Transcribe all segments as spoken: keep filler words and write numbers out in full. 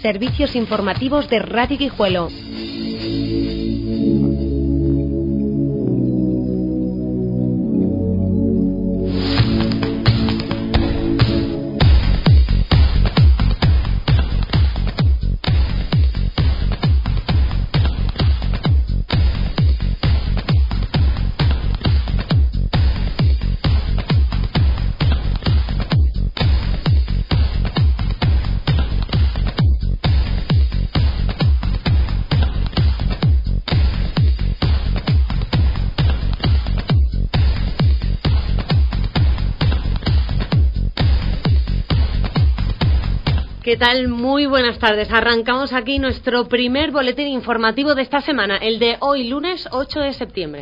Servicios informativos de Radio Guijuelo. ¿Qué tal? Muy buenas tardes. Arrancamos aquí nuestro primer boletín informativo de esta semana, el de hoy, lunes ocho de septiembre.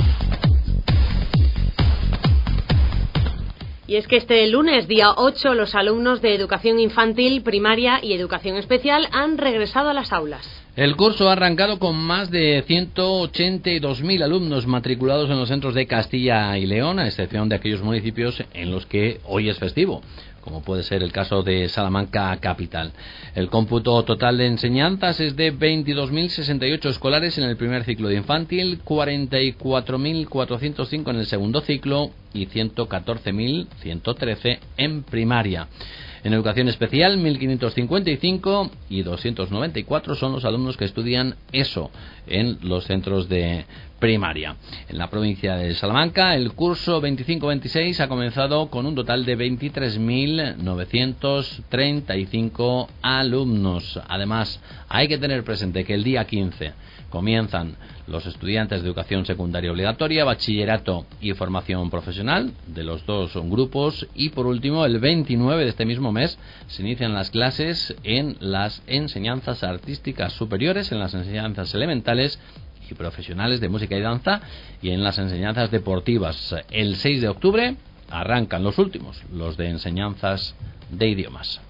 Y es que este lunes, día ocho, los alumnos de Educación Infantil, Primaria y Educación Especial han regresado a las aulas. El curso ha arrancado con más de ciento ochenta y dos mil alumnos matriculados en los centros de Castilla y León, a excepción de aquellos municipios en los que hoy es festivo, como puede ser el caso de Salamanca capital. El cómputo total de enseñanzas es de veintidós mil sesenta y ocho escolares en el primer ciclo de infantil, cuarenta y cuatro mil cuatrocientos cinco en el segundo ciclo y ciento catorce mil ciento trece en primaria. En educación especial, mil quinientos cincuenta y cinco y doscientos noventa y cuatro son los alumnos que estudian ESO en los centros de primaria. En la provincia de Salamanca, el curso veinticinco veintiséis ha comenzado con un total de veintitrés mil novecientos treinta y cinco alumnos. Además, hay que tener presente que el día quince comienzan los estudiantes de educación secundaria obligatoria, bachillerato y formación profesional de los dos grupos, y por último el veintinueve de este mismo mes se inician las clases en las enseñanzas artísticas superiores, en las enseñanzas elementales y profesionales de música y danza y en las enseñanzas deportivas. El seis de octubre arrancan los últimos, los de enseñanzas de idiomas.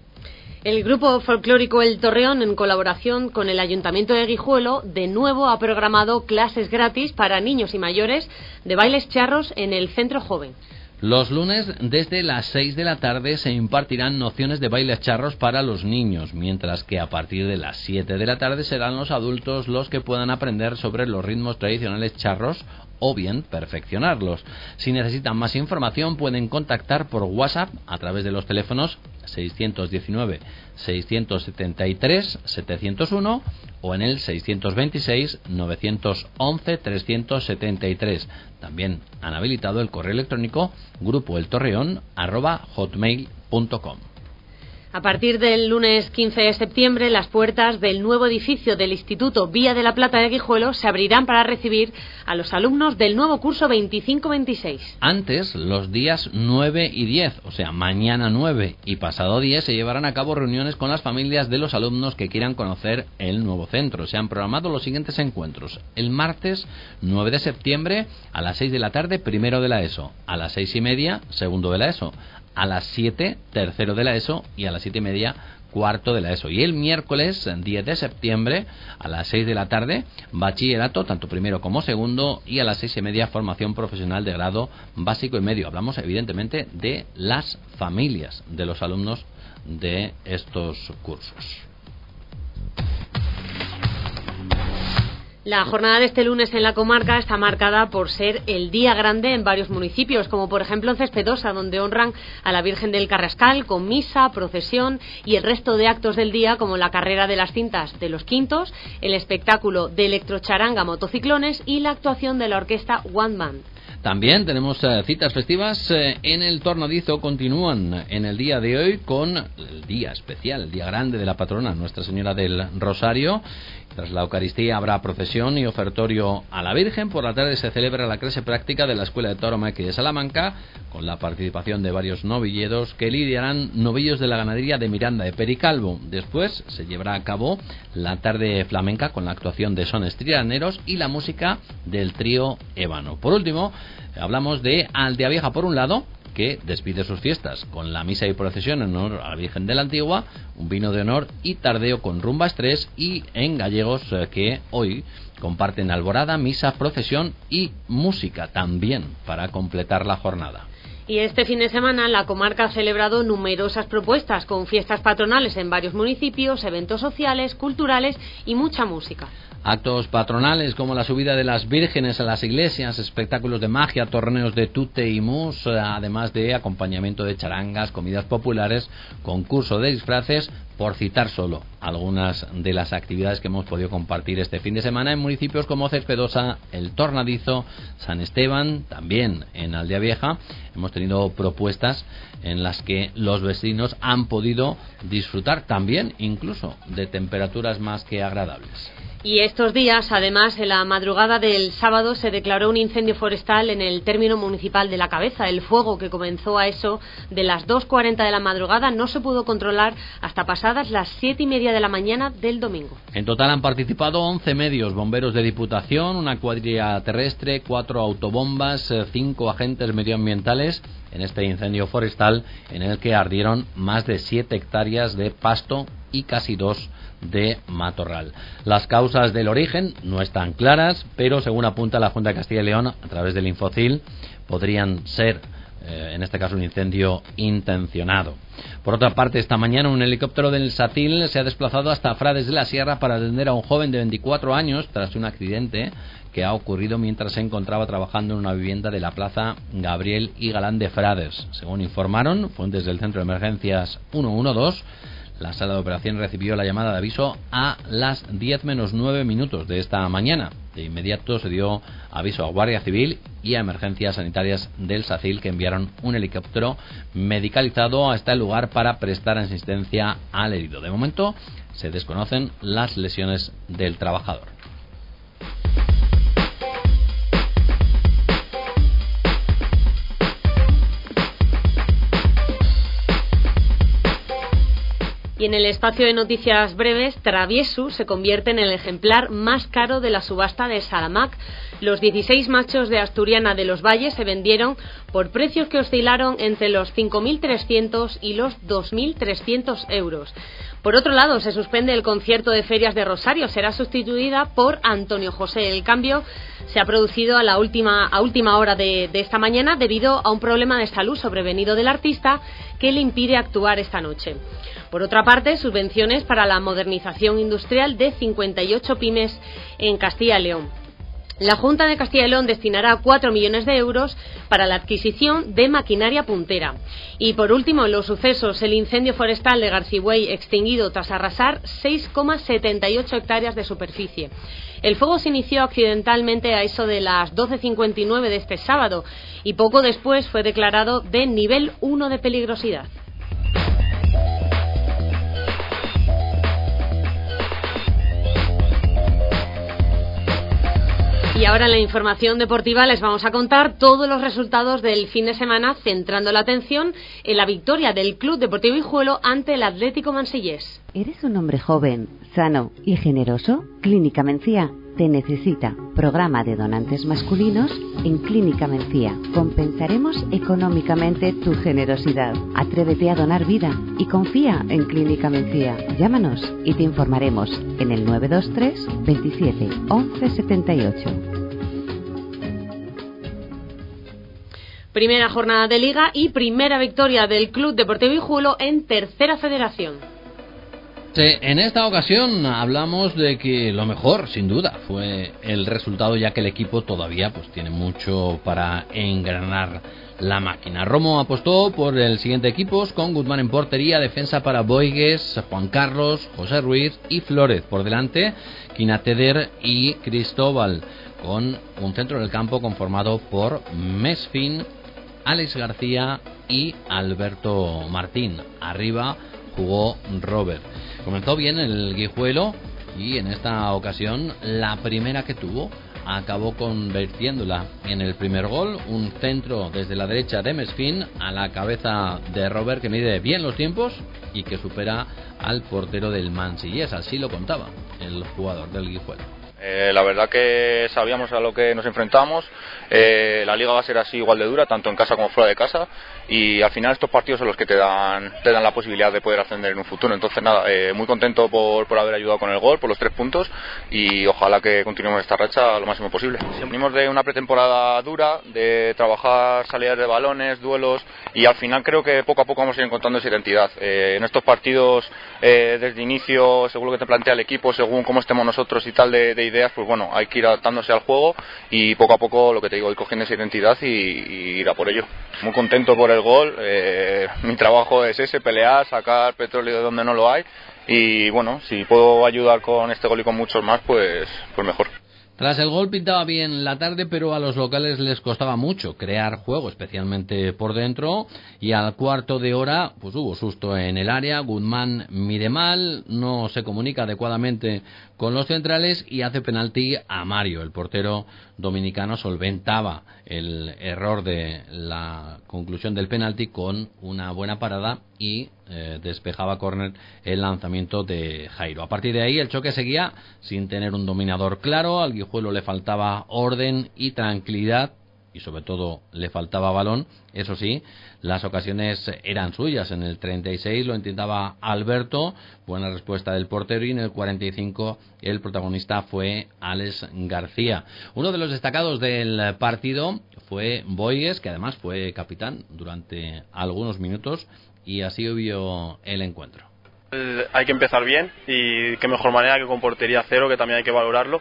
El grupo folclórico El Torreón, en colaboración con el Ayuntamiento de Guijuelo, de nuevo ha programado clases gratis para niños y mayores de bailes charros en el Centro Joven. Los lunes, desde las seis de la tarde, se impartirán nociones de bailes charros para los niños, mientras que a partir de las siete de la tarde serán los adultos los que puedan aprender sobre los ritmos tradicionales charros o bien perfeccionarlos. Si necesitan más información, pueden contactar por WhatsApp a través de los teléfonos seiscientos diecinueve seiscientos setenta y tres setecientos uno o en el seiscientos veintiséis novecientos once trescientos setenta y tres. También han habilitado el correo electrónico grupoeltorreón arroba hotmail punto com. A partir del lunes quince de septiembre, las puertas del nuevo edificio del Instituto Vía de la Plata de Guijuelo se abrirán para recibir a los alumnos del nuevo curso veinticinco veintiséis. Antes, los días nueve y diez, o sea, mañana nueve y pasado diez, se llevarán a cabo reuniones con las familias de los alumnos que quieran conocer el nuevo centro. Se han programado los siguientes encuentros. El martes nueve de septiembre, a las seis de la tarde, primero de la ESO. A las seis y media, segundo de la ESO. A las siete, tercero de la ESO, y a las siete y media, cuarto de la ESO. Y el miércoles diez de septiembre, a las seis de la tarde, bachillerato, tanto primero como segundo, y a las seis y media, formación profesional de grado básico y medio. Hablamos, evidentemente, de las familias de los alumnos de estos cursos. La jornada de este lunes en la comarca está marcada por ser el día grande en varios municipios, como por ejemplo en Cespedosa, donde honran a la Virgen del Carrascal con misa, procesión y el resto de actos del día, como la carrera de las cintas de los Quintos, el espectáculo de electrocharanga motociclones y la actuación de la orquesta One Band. También tenemos eh, citas festivas eh, en el Tornadizo. Continúan en el día de hoy con el día especial, el día grande de la patrona, Nuestra Señora del Rosario. Tras la Eucaristía habrá procesión y ofertorio a la Virgen. Por la tarde se celebra la clase práctica de la Escuela de Tauromaquia de Salamanca, con la participación de varios novilleros que lidiarán novillos de la ganadería de Miranda de Pericalvo. Después se llevará a cabo la tarde flamenca con la actuación de sones trianeros y la música del trío Ébano. Por último, hablamos de Aldea Vieja por un lado, que despide sus fiestas con la misa y procesión en honor a la Virgen de la Antigua, un vino de honor y tardeo con rumbas tres, y en Gallegos, eh, que hoy comparten alborada, misa, procesión y música también para completar la jornada. Y este fin de semana la comarca ha celebrado numerosas propuestas con fiestas patronales en varios municipios, eventos sociales, culturales y mucha música. Actos patronales como la subida de las vírgenes a las iglesias, espectáculos de magia, torneos de tute y mus, además de acompañamiento de charangas, comidas populares, concurso de disfraces, por citar solo algunas de las actividades que hemos podido compartir este fin de semana en municipios como Cespedosa, El Tornadizo, San Esteban, también en Aldea Vieja. Hemos tenido propuestas en las que los vecinos han podido disfrutar también incluso de temperaturas más que agradables. Y estos días, además, en la madrugada del sábado se declaró un incendio forestal en el término municipal de La Cabeza. El fuego, que comenzó a eso de las dos cuarenta de la madrugada, no se pudo controlar hasta pasadas las siete y media de la mañana del domingo. En total han participado once medios, bomberos de Diputación, una cuadrilla terrestre, cuatro autobombas, cinco agentes medioambientales en este incendio forestal en el que ardieron más de siete hectáreas de pasto y casi dos de matorral. Las causas del origen no están claras, pero según apunta la Junta de Castilla y León a través del Infocil, podrían ser eh, en este caso un incendio intencionado. Por otra parte, esta mañana un helicóptero del SACIL se ha desplazado hasta Frades de la Sierra para atender a un joven de veinticuatro años tras un accidente que ha ocurrido mientras se encontraba trabajando en una vivienda de la plaza Gabriel y Galán de Frades. Según informaron fuentes del Centro de Emergencias ciento doce, la sala de operaciones recibió la llamada de aviso a las diez menos nueve minutos de esta mañana. De inmediato se dio aviso a Guardia Civil y a Emergencias Sanitarias del SACIL, que enviaron un helicóptero medicalizado hasta el lugar para prestar asistencia al herido. De momento se desconocen las lesiones del trabajador. Y en el espacio de noticias breves, Traviesu se convierte en el ejemplar más caro de la subasta de Salamac. Los dieciséis machos de Asturiana de los Valles se vendieron por precios que oscilaron entre los cinco mil trescientos y los dos mil trescientos euros. Por otro lado, se suspende el concierto de Ferias de Rosario, será sustituida por Antonio José. El cambio se ha producido a la última, a última hora de, de esta mañana debido a un problema de salud sobrevenido del artista que le impide actuar esta noche. Por otra parte, subvenciones para la modernización industrial de cincuenta y ocho pymes en Castilla y León. La Junta de Castilla y León destinará cuatro millones de euros para la adquisición de maquinaria puntera. Y por último, en los sucesos, el incendio forestal de Garcigüey extinguido tras arrasar seis coma setenta y ocho hectáreas de superficie. El fuego se inició accidentalmente a eso de las doce cincuenta y nueve de este sábado y poco después fue declarado de nivel uno de peligrosidad. Y ahora en la información deportiva les vamos a contar todos los resultados del fin de semana, centrando la atención en la victoria del Club Deportivo Guijuelo ante el Atlético Mansillés. ¿Eres un hombre joven, sano y generoso? Clínica Mencía te necesita. Programa de donantes masculinos en Clínica Mencía. Compensaremos económicamente tu generosidad. Atrévete a donar vida y confía en Clínica Mencía. Llámanos y te informaremos en el nueve dos tres, veintisiete, once setenta y ocho. Primera jornada de Liga y primera victoria del Club Deportivo Guijuelo en Tercera Federación. En esta ocasión hablamos de que lo mejor, sin duda, fue el resultado, ya que el equipo todavía pues tiene mucho para engranar la máquina. Romo apostó por el siguiente equipos, con Guzmán en portería, defensa para Boigues, Juan Carlos, José Ruiz y Flórez. Por delante, Quinateder y Cristóbal, con un centro del campo conformado por Mesfin, Alex García y Alberto Martín. Arriba jugó Robert. Comenzó bien el Guijuelo y en esta ocasión la primera que tuvo acabó convirtiéndola en el primer gol. Un centro desde la derecha de Mesfin a la cabeza de Robert, que mide bien los tiempos y que supera al portero del Mansillés. Así lo contaba el jugador del Guijuelo. Eh, la verdad que sabíamos a lo que nos enfrentamos. Eh, la liga va a ser así igual de dura, tanto en casa como fuera de casa, y al final estos partidos son los que te dan te dan la posibilidad de poder ascender en un futuro. Entonces nada, eh, muy contento por, por haber ayudado con el gol, por los tres puntos, y ojalá que continuemos esta racha lo máximo posible. Venimos de una pretemporada dura, de trabajar salidas de balones, duelos, y al final creo que poco a poco vamos a ir encontrando esa identidad. Eh, en estos partidos, eh, desde inicio, según lo que te plantea el equipo, según cómo estemos nosotros y tal de, de ideas, pues bueno, hay que ir adaptándose al juego, y poco a poco, lo que te digo, ir cogiendo esa identidad y, y ir a por ello. Muy contento por el gol. Eh, mi trabajo es ese, pelear, sacar petróleo de donde no lo hay, y bueno, si puedo ayudar con este gol y con muchos más, pues, pues mejor. Tras el gol pintaba bien la tarde, pero a los locales les costaba mucho crear juego, especialmente por dentro, y al cuarto de hora pues hubo susto en el área. Guzmán mide mal, no se comunica adecuadamente con los centrales y hace penalti a Mario. El portero dominicano solventaba el error de la conclusión del penalti con una buena parada y eh, despejaba córner el lanzamiento de Jairo. A partir de ahí el choque seguía sin tener un dominador claro. Al Guijuelo le faltaba orden y tranquilidad, y sobre todo le faltaba balón. Eso sí, las ocasiones eran suyas. En el treinta y seis lo intentaba Alberto, buena respuesta del portero, y en el cuarenta y cinco el protagonista fue Alex García. Uno de los destacados del partido fue Boigues, que además fue capitán durante algunos minutos, y así vio el encuentro. Hay que empezar bien, y qué mejor manera que con portería cero, que también hay que valorarlo,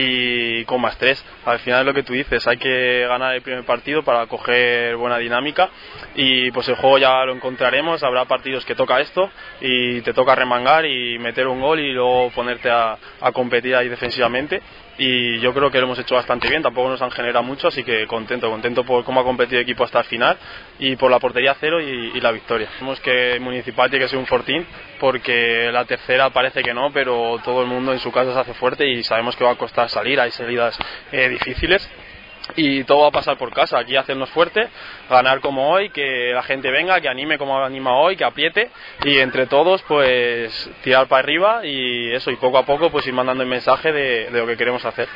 y con más tres. Al final es lo que tú dices, hay que ganar el primer partido para coger buena dinámica, y pues el juego ya lo encontraremos. Habrá partidos que toca esto y te toca remangar y meter un gol y luego ponerte a, a competir ahí defensivamente, y yo creo que lo hemos hecho bastante bien. Tampoco nos han generado mucho, así que contento, contento por cómo ha competido el equipo hasta el final y por la portería cero y, y la victoria. Vemos que Municipal tiene que ser un fortín, porque la tercera parece que no, pero todo el mundo en su casa se hace fuerte y sabemos que va a costar salir, hay salidas eh, difíciles. Y todo va a pasar por casa, aquí hacernos fuerte, ganar como hoy, que la gente venga, que anime como anima hoy, que apriete, y entre todos pues tirar para arriba, y eso, y poco a poco pues ir mandando el mensaje de, de lo que queremos hacer.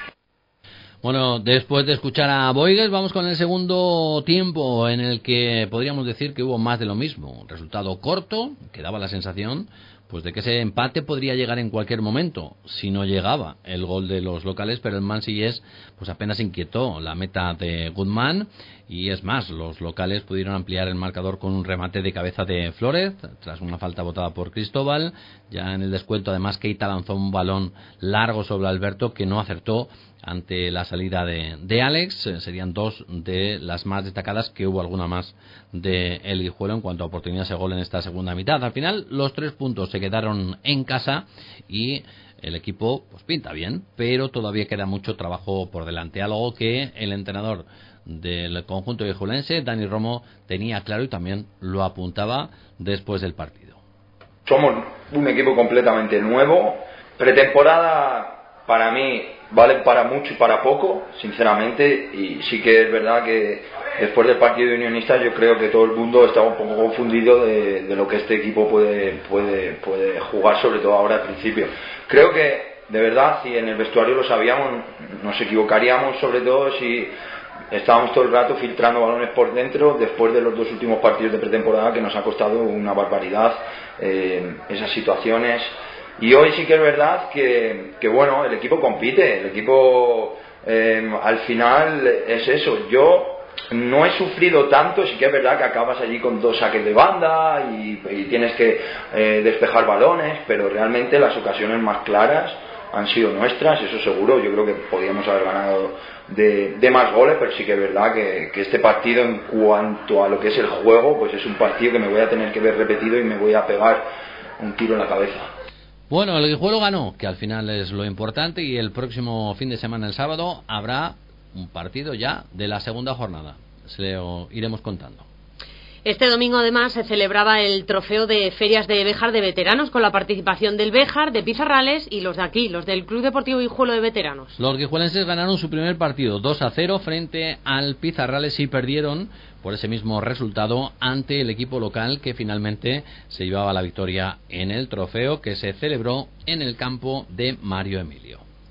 Bueno, después de escuchar a Boigues, vamos con el segundo tiempo, en el que podríamos decir que hubo más de lo mismo. Un resultado corto, que daba la sensación pues de que ese empate podría llegar en cualquier momento, si no llegaba el gol de los locales, pero el Mansillés pues apenas inquietó la meta de Guzmán, y es más, los locales pudieron ampliar el marcador con un remate de cabeza de Flórez, tras una falta botada por Cristóbal. Ya en el descuento, además, Keita lanzó un balón largo sobre Alberto, que no acertó ante la salida de, de Alex. Eh, serían dos de las más destacadas, que hubo alguna más de El Guijuelo en cuanto a oportunidades de gol en esta segunda mitad. Al final los tres puntos se quedaron en casa y el equipo pues pinta bien, pero todavía queda mucho trabajo por delante, algo que el entrenador del conjunto guijuelense, Dani Romo, tenía claro y también lo apuntaba después del partido. Somos un equipo completamente nuevo. Pretemporada para mí vale para mucho y para poco, sinceramente, y sí que es verdad que después del partido de Unionistas yo creo que todo el mundo estaba un poco confundido de, de lo que este equipo puede, puede, puede jugar, sobre todo ahora al principio. Creo que, de verdad, si en el vestuario lo sabíamos, nos equivocaríamos, sobre todo si estábamos todo el rato filtrando balones por dentro después de los dos últimos partidos de pretemporada, que nos ha costado una barbaridad eh, esas situaciones. Y hoy sí que es verdad que, que bueno, el equipo compite, el equipo eh, al final es eso. Yo no he sufrido tanto, sí que es verdad que acabas allí con dos saques de banda y, y tienes que eh, despejar balones, pero realmente las ocasiones más claras han sido nuestras, eso seguro. Yo creo que podíamos haber ganado de, de más goles, pero sí que es verdad que, que este partido, en cuanto a lo que es el juego, pues es un partido que me voy a tener que ver repetido y me voy a pegar un tiro en la cabeza. Bueno, el Guijuelo ganó, que al final es lo importante, y el próximo fin de semana, el sábado, habrá un partido ya de la segunda jornada. Se lo iremos contando. Este domingo, además, se celebraba el trofeo de ferias de Béjar de veteranos, con la participación del Béjar, de Pizarrales y los de aquí, los del Club Deportivo Guijuelo de Veteranos. Los guijuelenses ganaron su primer partido dos a cero frente al Pizarrales, y perdieron por ese mismo resultado ante el equipo local, que finalmente se llevaba la victoria en el trofeo, que se celebró en el campo de Mario Emilio.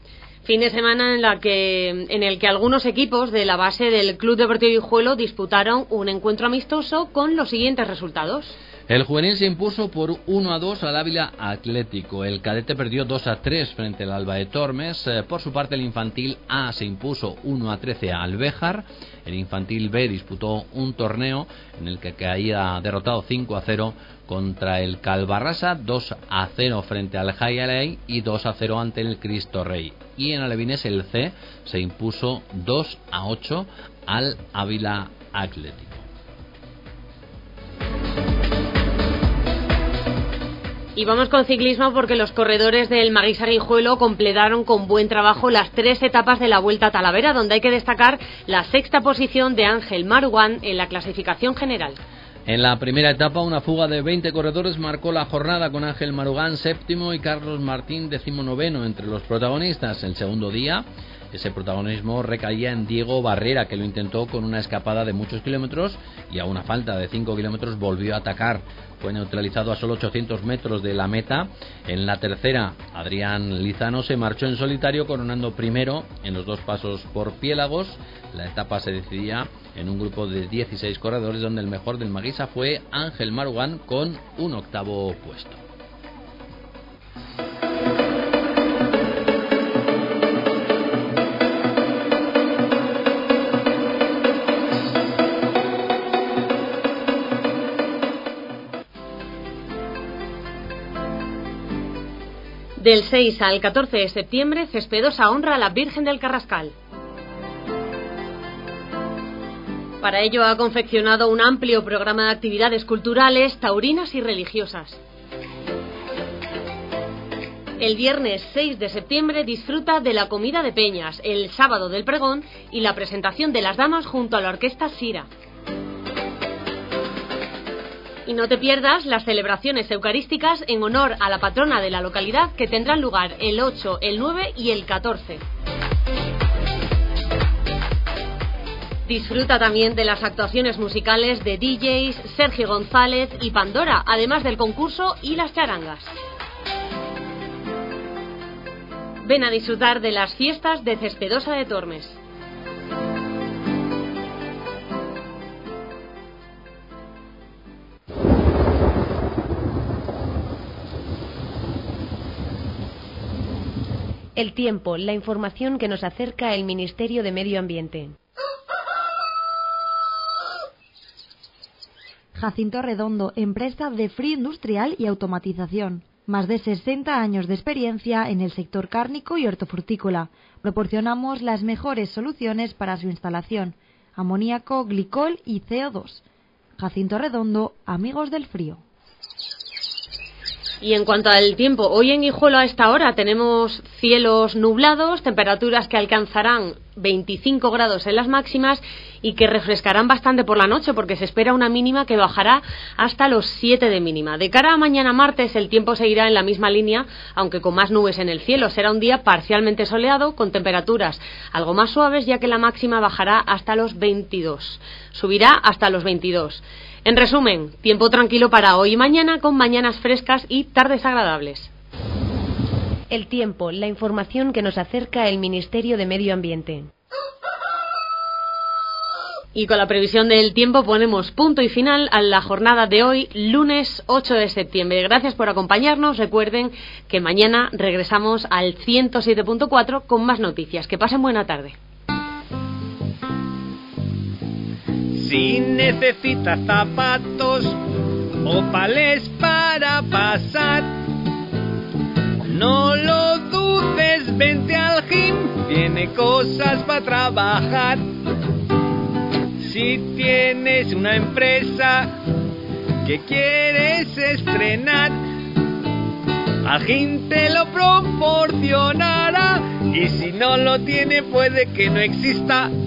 Fin de semana en, la que, en el que algunos equipos de la base del Club Deportivo Guijuelo disputaron un encuentro amistoso con los siguientes resultados. El juvenil se impuso por uno a dos al Ávila Atlético. El cadete perdió dos a tres frente al Alba de Tormes. Eh, por su parte, el infantil A se impuso uno a trece a Albéjar. El infantil B disputó un torneo en el que caía derrotado cinco a cero contra el Calvarrasa, dos a cero frente al Jaialey y dos a cero ante el Cristo Rey. Y en Alevines el C se impuso dos a ocho al Ávila Atlético. Y vamos con ciclismo porque los corredores del Maguisa Guijuelo completaron con buen trabajo las tres etapas de la Vuelta a Talavera, donde hay que destacar la sexta posición de Ángel Maruán en la clasificación general. En la primera etapa, una fuga de veinte corredores marcó la jornada, con Ángel Marugán séptimo y Carlos Martín decimonoveno entre los protagonistas. El segundo día, ese protagonismo recaía en Diego Barrera, que lo intentó con una escapada de muchos kilómetros y a una falta de cinco kilómetros volvió a atacar. Fue neutralizado a solo ochocientos metros de la meta. En la tercera, Adrián Lizano se marchó en solitario, coronando primero en los dos pasos por Piélagos. La etapa se decidía en un grupo de dieciséis corredores, donde el mejor del Maguisa fue Ángel Marugán con un octavo puesto. Del seis al catorce de septiembre, Cespedosa honra a la Virgen del Carrascal. Para ello ha confeccionado un amplio programa de actividades culturales, taurinas y religiosas. El viernes seis de septiembre disfruta de la comida de peñas, el sábado del pregón y la presentación de las damas junto a la orquesta Sira. Y no te pierdas las celebraciones eucarísticas en honor a la patrona de la localidad, que tendrán lugar el ocho, el nueve y el catorce. Disfruta también de las actuaciones musicales de D Js Sergio González y Pandora, además del concurso y las charangas. Ven a disfrutar de las fiestas de Cespedosa de Tormes. El tiempo, la información que nos acerca el Ministerio de Medio Ambiente. Jacinto Redondo, empresa de frío industrial y automatización. Más de sesenta años de experiencia en el sector cárnico y hortofrutícola. Proporcionamos las mejores soluciones para su instalación: amoníaco, glicol y C O dos. Jacinto Redondo, amigos del frío. Y en cuanto al tiempo, hoy en Guijuelo a esta hora tenemos cielos nublados, temperaturas que alcanzarán veinticinco grados en las máximas y que refrescarán bastante por la noche, porque se espera una mínima que bajará hasta los siete de mínima. De cara a mañana martes, el tiempo seguirá en la misma línea, aunque con más nubes en el cielo. Será un día parcialmente soleado, con temperaturas algo más suaves, ya que la máxima bajará hasta los veintidós. Subirá hasta los veintidós. En resumen, tiempo tranquilo para hoy y mañana, con mañanas frescas y tardes agradables. El tiempo, la información que nos acerca el Ministerio de Medio Ambiente. Y con la previsión del tiempo ponemos punto y final a la jornada de hoy, lunes ocho de septiembre. Gracias por acompañarnos. Recuerden que mañana regresamos al ciento siete punto cuatro con más noticias. Que pasen buena tarde. Si necesitas zapatos o palés para pasar, no lo dudes, vente al gym, tiene cosas para trabajar. Si tienes una empresa que quieres estrenar, al gym te lo proporcionará, y si no lo tiene puede que no exista.